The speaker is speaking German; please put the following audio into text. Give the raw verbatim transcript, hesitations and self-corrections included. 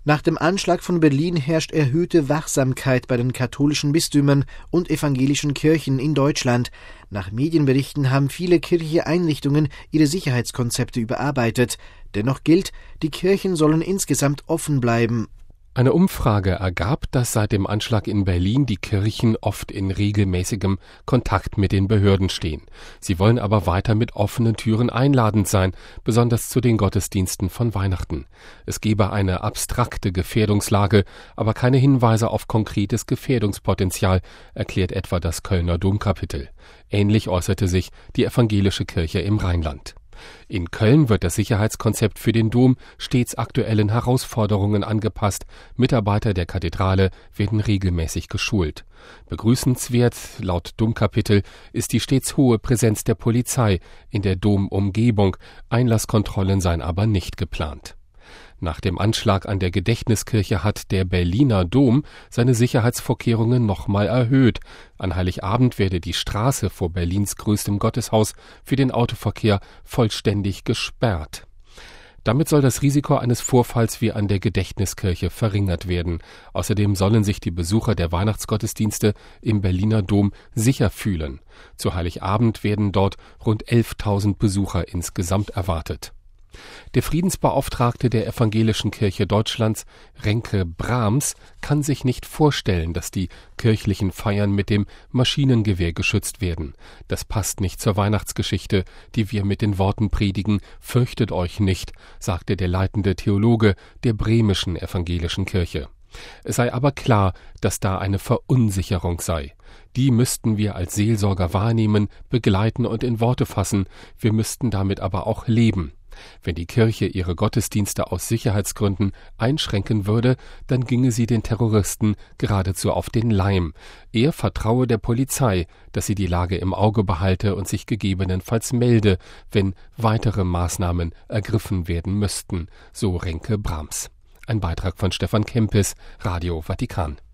Nach dem Anschlag von Berlin herrscht erhöhte Wachsamkeit bei den katholischen Bistümern und evangelischen Kirchen in Deutschland. Nach Medienberichten haben viele kirchliche Einrichtungen ihre Sicherheitskonzepte überarbeitet. Dennoch gilt, die Kirchen sollen insgesamt offen bleiben. Eine Umfrage ergab, dass seit dem Anschlag in Berlin die Kirchen oft in regelmäßigem Kontakt mit den Behörden stehen. Sie wollen aber weiter mit offenen Türen einladend sein, besonders zu den Gottesdiensten von Weihnachten. Es gebe eine abstrakte Gefährdungslage, aber keine Hinweise auf konkretes Gefährdungspotenzial, erklärt etwa das Kölner Domkapitel. Ähnlich äußerte sich die evangelische Kirche im Rheinland. In Köln wird das Sicherheitskonzept für den Dom stets aktuellen Herausforderungen angepasst. Mitarbeiter der Kathedrale werden regelmäßig geschult. Begrüßenswert, laut Domkapitel, ist die stets hohe Präsenz der Polizei in der Domumgebung. Einlasskontrollen seien aber nicht geplant. Nach dem Anschlag an der Gedächtniskirche hat der Berliner Dom seine Sicherheitsvorkehrungen nochmal erhöht. An Heiligabend werde die Straße vor Berlins größtem Gotteshaus für den Autoverkehr vollständig gesperrt. Damit soll das Risiko eines Vorfalls wie an der Gedächtniskirche verringert werden. Außerdem sollen sich die Besucher der Weihnachtsgottesdienste im Berliner Dom sicher fühlen. Zu Heiligabend werden dort rund elftausend Besucher insgesamt erwartet. Der Friedensbeauftragte der Evangelischen Kirche Deutschlands, Renke Brahms, kann sich nicht vorstellen, dass die kirchlichen Feiern mit dem Maschinengewehr geschützt werden. Das passt nicht zur Weihnachtsgeschichte, die wir mit den Worten predigen, fürchtet euch nicht, sagte der leitende Theologe der bremischen Evangelischen Kirche. Es sei aber klar, dass da eine Verunsicherung sei. Die müssten wir als Seelsorger wahrnehmen, begleiten und in Worte fassen. Wir müssten damit aber auch leben. Wenn die Kirche ihre Gottesdienste aus Sicherheitsgründen einschränken würde, dann ginge sie den Terroristen geradezu auf den Leim. Er vertraue der Polizei, dass sie die Lage im Auge behalte und sich gegebenenfalls melde, wenn weitere Maßnahmen ergriffen werden müssten, so Renke Brahms. Ein Beitrag von Stefan Kempis, Radio Vatikan.